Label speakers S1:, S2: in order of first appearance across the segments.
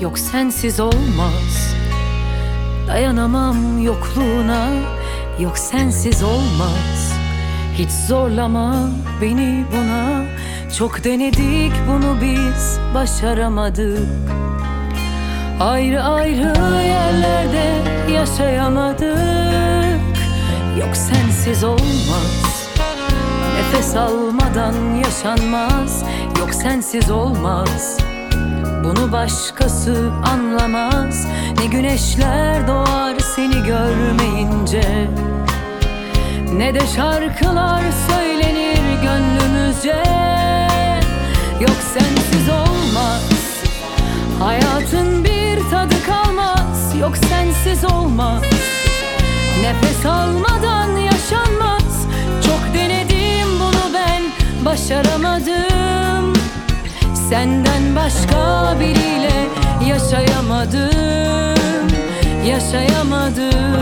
S1: yok sensiz olmaz. Dayanamam yokluğuna, yok sensiz olmaz. Hiç zorlama beni buna, çok denedik bunu biz başaramadık. Ayrı ayrı yerlerde yaşayamadık. Yok sensiz olmaz. Nefes almadan yaşanmaz. Yok sensiz olmaz. Bunu başkası anlamaz. Ne güneşler doğar seni görmeyince, ne de şarkılar söylenir gönlümüzce. Yok sensiz olmaz. Hayatın bir tadı kalmaz. Yok sensiz olmaz. Nefes almadan yaşanmaz. Çok denedim bunu ben, başaramadım. Senden başka biriyle yaşayamadım, yaşayamadım.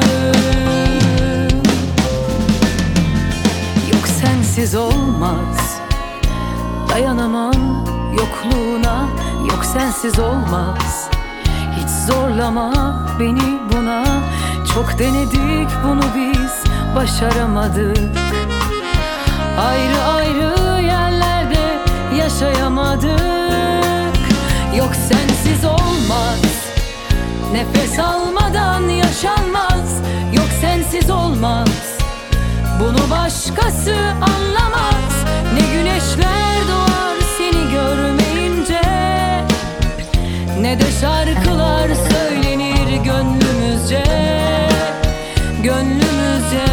S1: Yok sensiz olmaz. Dayanamam yokluğuna, yok sensiz olmaz. Hiç zorlama beni buna, çok denedik bunu biz başaramadık. Ayrı ayrı yerlerde yaşayamadık. Yok sensiz olmaz. Nefes almadan yaşanmaz. Yok sensiz olmaz. Bunu başkası anlamaz. Ne güneşler doğar seni görmeyince, ne de şarkılar söylenir gönlümüzce, gönlümüzce.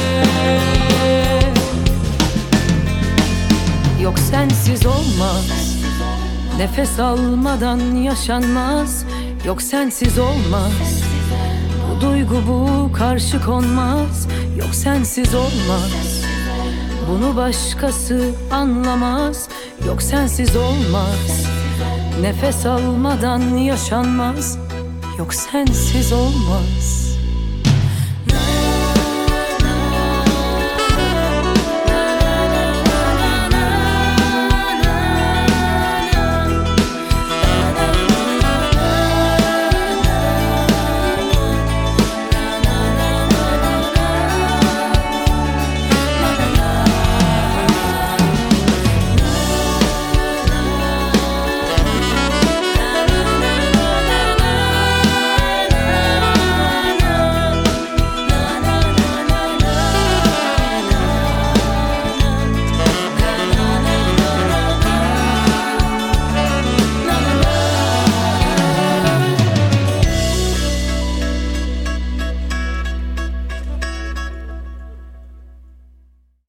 S1: Yok sensiz olmaz. Nefes almadan yaşanmaz. Yok sensiz olmaz. Bu duygu bu karşı konmaz. Yok sensiz olmaz. Bunu başkası anlamaz. Yok sensiz olmaz. Nefes almadan yaşanmaz. Yok sensiz olmaz.